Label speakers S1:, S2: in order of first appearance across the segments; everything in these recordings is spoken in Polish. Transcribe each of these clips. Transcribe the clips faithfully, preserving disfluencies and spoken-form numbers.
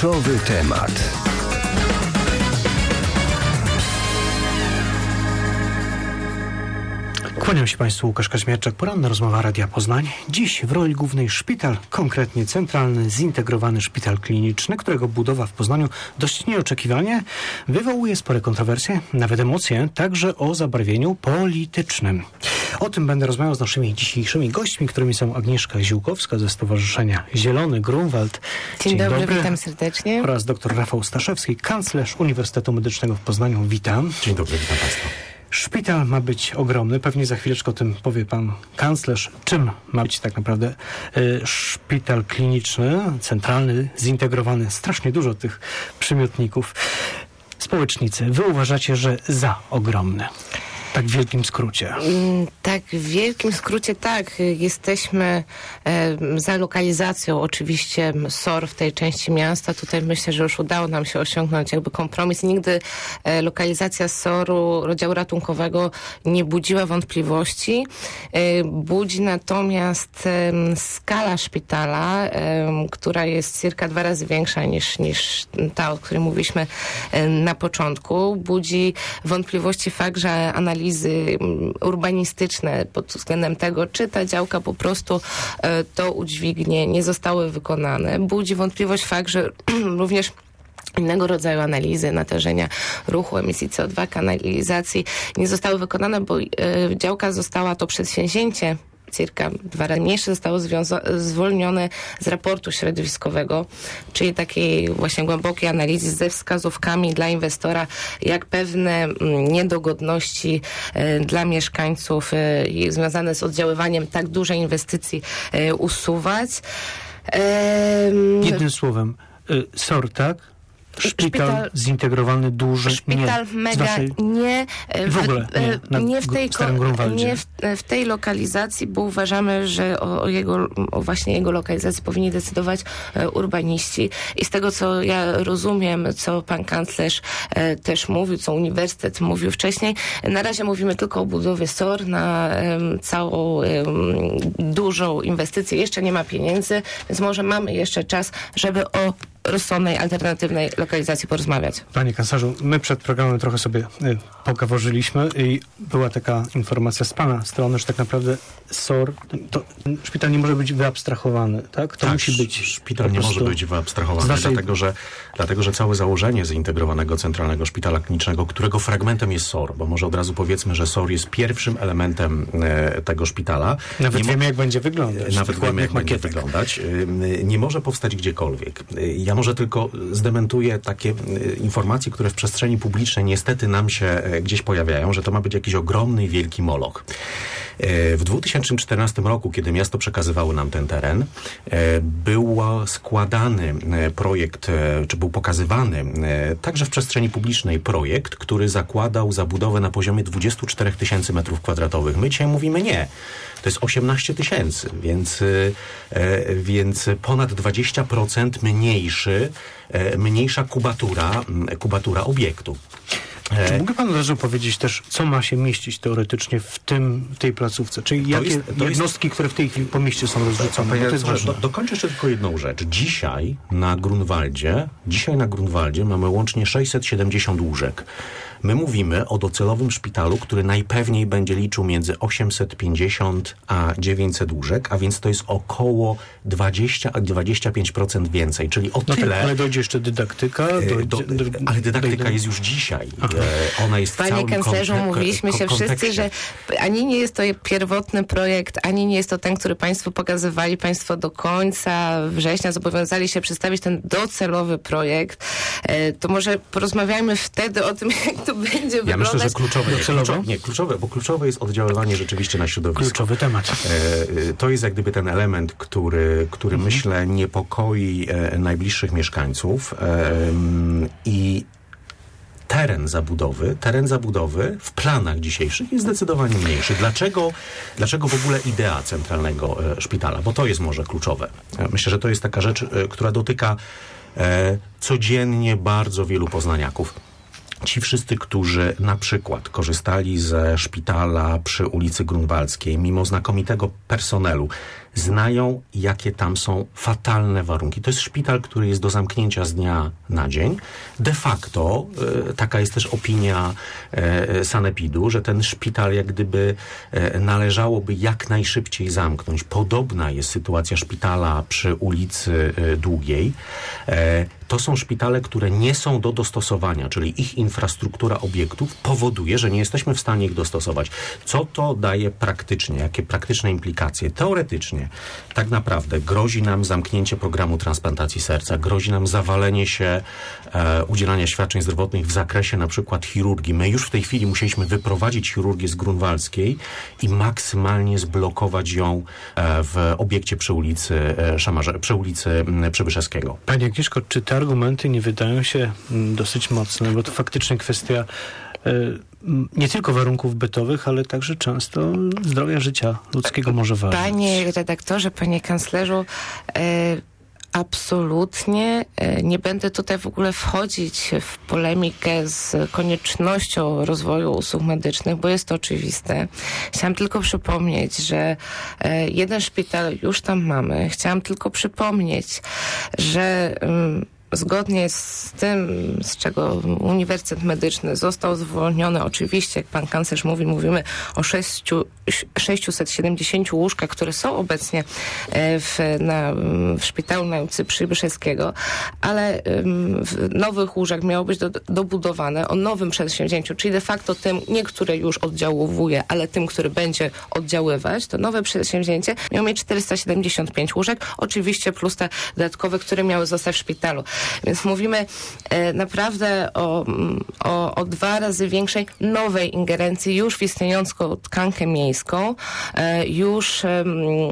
S1: Kluczowy temat.
S2: Kłaniam się Państwu, Łukasz Kaźmierczak, poranna rozmowa Radia Poznań. Dziś w roli głównej szpital, konkretnie Centralny Zintegrowany Szpital Kliniczny, którego budowa w Poznaniu dość nieoczekiwanie wywołuje spore kontrowersje, nawet emocje, także o zabarwieniu politycznym. O tym będę rozmawiał z naszymi dzisiejszymi gośćmi, którymi są Agnieszka Ziółkowska ze Stowarzyszenia Zielony Grunwald.
S3: Dzień, Dzień dobry, dobry, witam serdecznie.
S2: Oraz dr Rafał Staszewski, kanclerz Uniwersytetu Medycznego w Poznaniu. Witam.
S4: Dzień dobry, witam Państwa.
S2: Szpital ma być ogromny, pewnie za chwileczkę o tym powie pan kanclerz, czym ma być tak naprawdę y, szpital kliniczny, centralny, zintegrowany, strasznie dużo tych przymiotników. Społecznicy, wy uważacie, że za ogromny? Tak w wielkim skrócie.
S3: Tak, w wielkim skrócie tak. Jesteśmy e, za lokalizacją oczywiście S O R w tej części miasta. Tutaj myślę, że już udało nam się osiągnąć jakby kompromis. Nigdy e, lokalizacja S O R-u, oddziału ratunkowego nie budziła wątpliwości. E, budzi natomiast e, skala szpitala, e, która jest cirka dwa razy większa niż, niż ta, o której mówiliśmy e, na początku. Budzi wątpliwości fakt, że analiza urbanistyczne pod względem tego, czy ta działka po prostu e, to udźwignie, nie zostały wykonane. Budzi wątpliwość fakt, że również innego rodzaju analizy natężenia ruchu, emisji C O dwa, kanalizacji nie zostały wykonane, bo e, działka została, to przedsięwzięcie cirka dwa razy mniejsze, zostało związa- zwolnione z raportu środowiskowego, czyli takiej właśnie głębokiej analizy ze wskazówkami dla inwestora, jak pewne m, niedogodności e, dla mieszkańców e, związane z oddziaływaniem tak dużej inwestycji e, usuwać. E,
S2: Jednym słowem, y, S O R, tak? Szpital, szpital zintegrowany, duży,
S3: szpital
S2: nie,
S3: mega,
S2: naszej,
S3: nie,
S2: w ogóle nie, na
S3: nie w tej
S2: Starym Grunwaldzie.
S3: Nie w, w tej lokalizacji, bo uważamy, że o, o jego, o właśnie jego lokalizacji powinni decydować e, urbaniści. I z tego, co ja rozumiem, co pan kanclerz e, też mówił, co uniwersytet mówił wcześniej, na razie mówimy tylko o budowie S O R na e, całą e, dużą inwestycję. Jeszcze nie ma pieniędzy, więc może mamy jeszcze czas, żeby o rozsądnej, alternatywnej lokalizacji porozmawiać.
S2: Panie kanclerzu, my przed programem trochę sobie y, pogaworzyliśmy i była taka informacja z pana strony, że tak naprawdę S O R, to szpital nie może być wyabstrahowany, tak? To
S4: tak,
S2: musi być
S4: szpital nie może być wyabstrahowany, naszej... dlatego, że, dlatego że całe założenie zintegrowanego centralnego szpitala klinicznego, którego fragmentem jest S O R, bo może od razu powiedzmy, że S O R jest pierwszym elementem e, tego szpitala.
S2: Nawet
S4: nie
S2: wiemy,
S4: mo-
S2: jak będzie wyglądać.
S4: Nawet wiemy, jak będzie wyglądać. E, nie może powstać gdziekolwiek. Ja może tylko zdementuję takie e, informacje, które w przestrzeni publicznej niestety nam się e, gdzieś pojawiają, że to ma być jakiś ogromny, wielki moloch. W dwa tysiące czternastym roku, kiedy miasto przekazywało nam ten teren, był składany projekt, czy był pokazywany także w przestrzeni publicznej projekt, który zakładał zabudowę na poziomie dwadzieścia cztery tysięcy metrów kwadratowych. My dzisiaj mówimy nie. To jest osiemnaście tysięcy, więc, więc ponad dwadzieścia procent mniejszy, mniejsza kubatura, kubatura obiektu.
S2: Czy mógłby pan od razu powiedzieć też, co ma się mieścić teoretycznie w tym, w tej placówce? Czyli jakie jest, jednostki, jest... które w tej chwili po mieście są rozrzucone?
S4: Ja,
S2: to jest ważne.
S4: Do, dokończę jeszcze tylko jedną rzecz. Dzisiaj na Grunwaldzie, dzisiaj na Grunwaldzie mamy łącznie sześćset siedemdziesiąt łóżek. My mówimy o docelowym szpitalu, który najpewniej będzie liczył między osiemset pięćdziesiąt a dziewięćset łóżek, a więc to jest około dwadzieścia do dwudziestu pięciu procent więcej, czyli o
S2: no
S4: tyle...
S2: Tak, ale dojdzie jeszcze dydaktyka. Dojdzie,
S4: do, ale dydaktyka dojdzie. jest już dzisiaj. E, ona jest
S3: Panie
S4: w całym
S3: kanclerzu,
S4: kontek-
S3: mówiliśmy się
S4: kontekście.
S3: wszyscy, że ani nie jest to pierwotny projekt, ani nie jest to ten, który państwo pokazywali. Państwo do końca września zobowiązali się przedstawić ten docelowy projekt. E, to może porozmawiajmy wtedy o tym, jak to będzie wyglądać.
S4: Ja myślę, że kluczowe, kluczowe, nie, kluczowe, bo kluczowe jest oddziaływanie rzeczywiście na środowisko.
S2: Kluczowy temat.
S4: E, to jest jak gdyby ten element, który, który mhm. myślę niepokoi e, najbliższych mieszkańców e, i teren zabudowy, teren zabudowy w planach dzisiejszych jest zdecydowanie mniejszy. Dlaczego, dlaczego w ogóle idea centralnego e, szpitala? Bo to jest może kluczowe. E, myślę, że to jest taka rzecz, e, która dotyka e, codziennie bardzo wielu poznaniaków. Ci wszyscy, którzy na przykład korzystali ze szpitala przy ulicy Grunwaldzkiej, mimo znakomitego personelu, znają, jakie tam są fatalne warunki. To jest szpital, który jest do zamknięcia z dnia na dzień. De facto, e, taka jest też opinia e, sanepidu, że ten szpital jak gdyby e, należałoby jak najszybciej zamknąć. Podobna jest sytuacja szpitala przy ulicy e, Długiej. E, to są szpitale, które nie są do dostosowania, czyli ich infrastruktura obiektów powoduje, że nie jesteśmy w stanie ich dostosować. Co to daje praktycznie? Jakie praktyczne implikacje? Teoretycznie tak naprawdę grozi nam zamknięcie programu transplantacji serca, grozi nam zawalenie się e, udzielania świadczeń zdrowotnych w zakresie na przykład chirurgii. My już w tej chwili musieliśmy wyprowadzić chirurgię z Grunwaldzkiej i maksymalnie zblokować ją e, w obiekcie przy ulicy e, Szamarze, przy ulicy m, Przybyszewskiego.
S2: Panie Agnieszko, czy te argumenty nie wydają się m, dosyć mocne, bo to faktycznie kwestia y, nie tylko warunków bytowych, ale także często zdrowia życia ludzkiego może ważyć.
S3: Panie redaktorze, panie kanclerzu, y, absolutnie nie będę tutaj w ogóle wchodzić w polemikę z koniecznością rozwoju usług medycznych, bo jest to oczywiste. Chciałam tylko przypomnieć, że jeden szpital już tam mamy. Chciałam tylko przypomnieć, że zgodnie z tym, z czego Uniwersytet Medyczny został zwolniony, oczywiście, jak pan kanclerz mówi, mówimy o sześciuset siedemdziesięciu łóżkach, które są obecnie w, na, w szpitalu na ulicy Przybyszewskiego, ale w nowych łóżek miało być do, dobudowane o nowym przedsięwzięciu, czyli de facto tym, nie które już oddziałuje, ale tym, który będzie oddziaływać, to nowe przedsięwzięcie miało mieć czterysta siedemdziesiąt pięć łóżek, oczywiście plus te dodatkowe, które miały zostać w szpitalu. Więc mówimy e, naprawdę o, o, o dwa razy większej nowej ingerencji już w istniejącą tkankę miejską, e, już, e,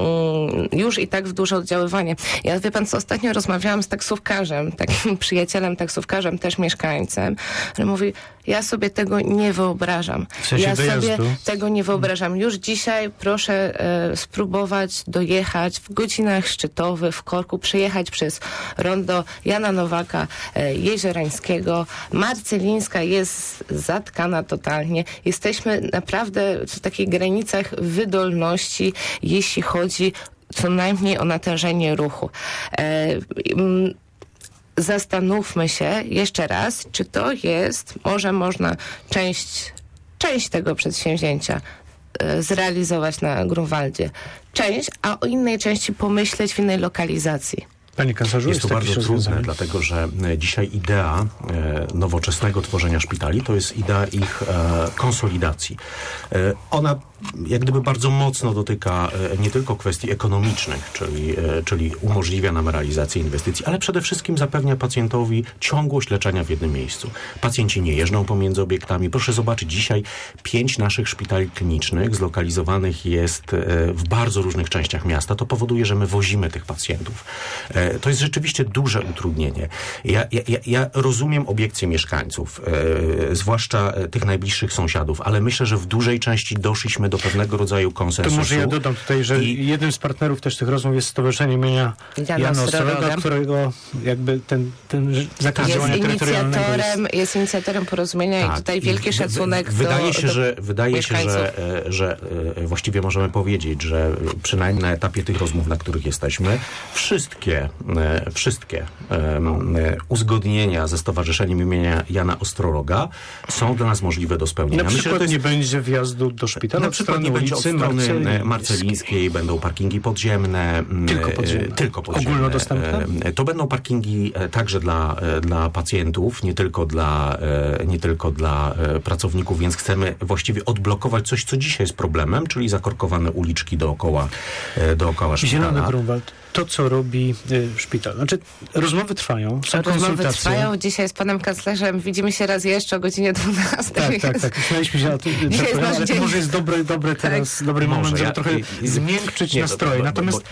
S3: już i tak w duże oddziaływanie. Ja, wie pan co, ostatnio rozmawiałam z taksówkarzem, takim przyjacielem taksówkarzem, też mieszkańcem, który mówi, ja sobie tego nie wyobrażam.
S2: W sensie
S3: ja
S2: wyjazdu?
S3: sobie tego nie wyobrażam. Już dzisiaj proszę e, spróbować dojechać w godzinach szczytowych, w korku, przejechać przez rondo Jana Nowaka, e, Jeziorańskiego. Marcelińska jest zatkana totalnie. Jesteśmy naprawdę w takich granicach wydolności, jeśli chodzi co najmniej o natężenie ruchu. E, m, Zastanówmy się jeszcze raz, czy to jest, może można część, część tego przedsięwzięcia e, zrealizować na Grunwaldzie. Część, a o innej części pomyśleć w innej lokalizacji.
S2: Panie kanclerzu,
S4: jest to bardzo trudne,
S2: rozwiązanie?
S4: dlatego że dzisiaj idea e, nowoczesnego tworzenia szpitali to jest idea ich e, konsolidacji. E, ona jak gdyby bardzo mocno dotyka e, nie tylko kwestii ekonomicznych, czyli, e, czyli umożliwia nam realizację inwestycji, ale przede wszystkim zapewnia pacjentowi ciągłość leczenia w jednym miejscu. Pacjenci nie jeżdżą pomiędzy obiektami. Proszę zobaczyć, dzisiaj pięć naszych szpitali klinicznych zlokalizowanych jest e, w bardzo różnych częściach miasta. To powoduje, że my wozimy tych pacjentów. E, to jest rzeczywiście duże utrudnienie. Ja, ja, ja rozumiem obiekcje mieszkańców, e, zwłaszcza tych najbliższych sąsiadów, ale myślę, że w dużej części doszliśmy do pewnego rodzaju konsensusu.
S2: To może ja dodam tutaj, że I... jednym z partnerów też tych rozmów jest Stowarzyszenie imienia Jana, Jana Ostroroga, którego jakby ten, ten zakaz
S3: jest
S2: działania terytorialnego
S3: inicjatorem, jest... jest inicjatorem porozumienia tak. I tutaj wielki szacunek w, wydaje do,
S4: się,
S3: do
S4: że Wydaje się, że, że właściwie możemy powiedzieć, że przynajmniej na etapie tych rozmów, na których jesteśmy, wszystkie wszystkie um, uzgodnienia ze Stowarzyszeniem imienia Jana Ostroroga są dla nas możliwe do spełnienia.
S2: Na przykład
S4: Myślę, że to jest...
S2: nie będzie wjazdu do szpitala,
S4: na przykład nie będzie od strony Marcelińskiej. Marcelińskiej, będą parkingi podziemne.
S2: Tylko podziemne.
S4: Tylko podziemne.
S2: Ogólnodostępne?
S4: To będą parkingi także dla, dla pacjentów, nie tylko dla, nie tylko dla pracowników, więc chcemy właściwie odblokować coś, co dzisiaj jest problemem, czyli zakorkowane uliczki dookoła, dookoła szpitala.
S2: Zielony Grunwald. To, co robi y, szpital. Znaczy, rozmowy trwają, są
S3: rozmowy
S2: konsultacje.
S3: trwają. Dzisiaj z panem kanclerzem widzimy się raz jeszcze o godzinie dwunastej.
S2: Tak, tak, tak. Śmialiśmy się o tym, ale to może jest dobry, dobry teraz, tak. dobry moment, może, żeby ja, trochę ja, zmiękczyć
S4: nie,
S2: nastroje.
S4: bo, bo,
S2: Natomiast
S4: bo,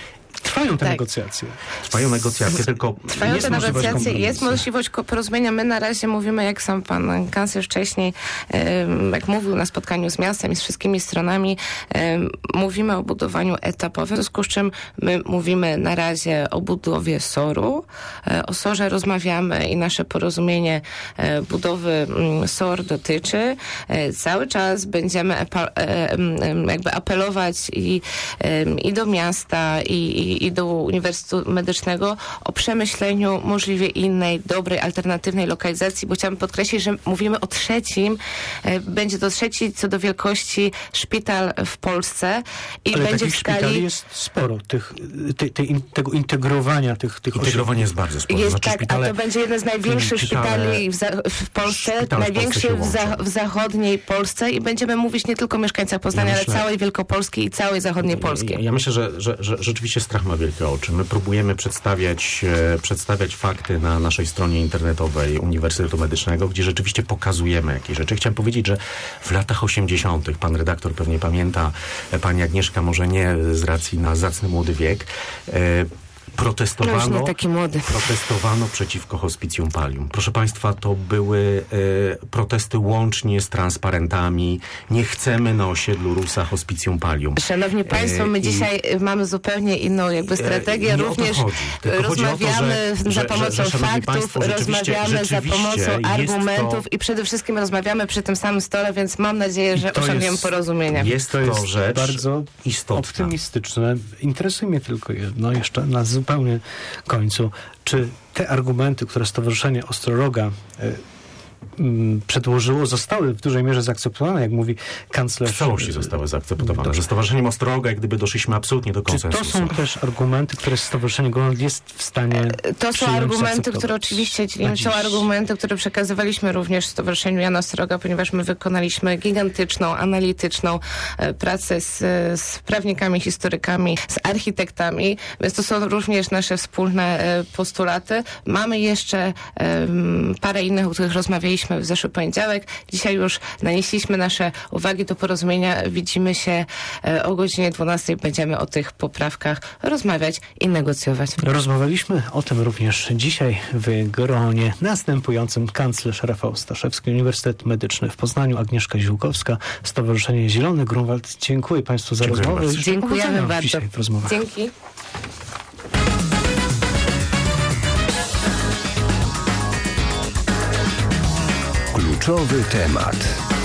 S2: trwają te
S3: Tak.
S2: negocjacje.
S4: Trwają negocjacje, tylko
S3: Trwają
S2: Jest
S3: te
S2: możliwość
S3: negocjacje, jest
S2: kompromisu.
S3: możliwość ko- porozumienia. My na razie mówimy, jak sam pan kanclerz wcześniej, em, jak mówił na spotkaniu z miastem i z wszystkimi stronami, em, mówimy o budowaniu etapowym, w związku z czym my mówimy na razie o budowie soru. E, O sorze rozmawiamy i nasze porozumienie e, budowy mm, SOR dotyczy. E, Cały czas będziemy epa- e, em, em, jakby apelować i, em, i do miasta, i, i, i do Uniwersytetu Medycznego o przemyśleniu możliwie innej, dobrej, alternatywnej lokalizacji, bo chciałabym podkreślić, że mówimy o trzecim, e, będzie to trzeci co do wielkości szpital w Polsce i
S2: Ale
S3: będzie
S2: takich
S3: w
S2: szpitali
S3: skali...
S2: jest sporo, tych, tej, tej, in- tego integrowania tych, tych
S4: integrowanie jest bardzo sporo.
S3: Jest
S4: Znaczy,
S3: tak,
S4: szpitale,
S3: a to będzie jeden z największych
S4: szpitale-
S3: szpitali w, za, w Polsce,
S4: szpitale w
S3: największy
S4: Polsce się
S3: w, za,
S4: łączą.
S3: w zachodniej Polsce i będziemy mówić nie tylko o mieszkańcach Poznania,
S4: Ja
S3: ale
S4: myślę-
S3: całej Wielkopolski i całej zachodniej Polski.
S4: Ja, ja myślę, że, że, że rzeczywiście strach ma wielkie oczy. My próbujemy przedstawiać, e, przedstawiać fakty na naszej stronie internetowej Uniwersytetu Medycznego, gdzie rzeczywiście pokazujemy jakieś rzeczy. Chciałem powiedzieć, że w latach osiemdziesiątych, pan redaktor pewnie pamięta, e, pani Agnieszka może nie z racji na zacny młody wiek, e,
S3: No już
S4: protestowano,
S3: nie taki młody.
S4: protestowano przeciwko hospicjum palium. Proszę państwa, to były e, protesty łącznie z transparentami. Nie chcemy na osiedlu Rusa hospicjum palium.
S3: Szanowni Państwo, my
S4: E, i-
S3: dzisiaj mamy zupełnie inną jakby strategię.
S4: nie o to
S3: Również
S4: chodzi. Tylko chodzi o to,
S3: rozmawiamy
S4: że-
S3: za
S4: że-
S3: pomocą
S4: że- że, szanowni
S3: faktów,
S4: państwo, rzeczywiście-
S3: rozmawiamy za
S4: rzeczywiście
S3: pomocą
S4: jest
S3: argumentów
S4: to-
S3: i przede wszystkim rozmawiamy przy tym samym stole, więc mam nadzieję, że
S2: to
S3: osiągniemy
S2: jest-
S3: porozumienie.
S4: Jest
S2: To
S4: to,
S2: jest
S4: rzecz
S2: bardzo
S4: istotna.
S2: optymistyczne. Interesuje mnie tylko jedno, jeszcze na zupełnie końcu. Czy te argumenty, które Stowarzyszenie Ostroroga y, mm, przedłożyło, zostały w dużej mierze zaakceptowane, jak mówi kanclerz?
S4: W całości zostały zaakceptowane.
S2: Dobrze.
S4: Ze Stowarzyszeniem Ostroga, jak gdyby doszliśmy absolutnie do
S2: Czy to
S4: konsensusu.
S2: są też argumenty, które Stowarzyszenie Golond jest w stanie
S3: To są
S2: przyjąć,
S3: argumenty,
S2: zaakceptować?
S3: które oczywiście dzielimy.
S2: Na
S3: Są
S2: dziś.
S3: argumenty, które przekazywaliśmy również Stowarzyszeniu Jana Ostroga, ponieważ my wykonaliśmy gigantyczną, analityczną e, pracę z, z prawnikami, historykami, z architektami, więc to są również nasze wspólne e, postulaty. Mamy jeszcze em, parę innych, o których rozmawialiśmy w zeszły poniedziałek. Dzisiaj już nanieśliśmy nasze uwagi do porozumienia. Widzimy się e, o godzinie dwunastej. Będziemy o tych poprawkach rozmawiać i negocjować.
S2: Rozmawialiśmy o tym również dzisiaj w gronie następującym. Kanclerz Rafał Staszewski, Uniwersytet Medyczny w Poznaniu, Agnieszka Ziółkowska, Stowarzyszenie Zielony Grunwald. Dziękuję Państwu za
S4: Dziękuję
S2: rozmowę.
S4: bardzo.
S2: i życzę
S3: Dziękujemy
S2: powodzenia
S3: bardzo.
S2: dzisiaj w rozmowach.
S3: Dzięki.
S1: Kluczowy temat.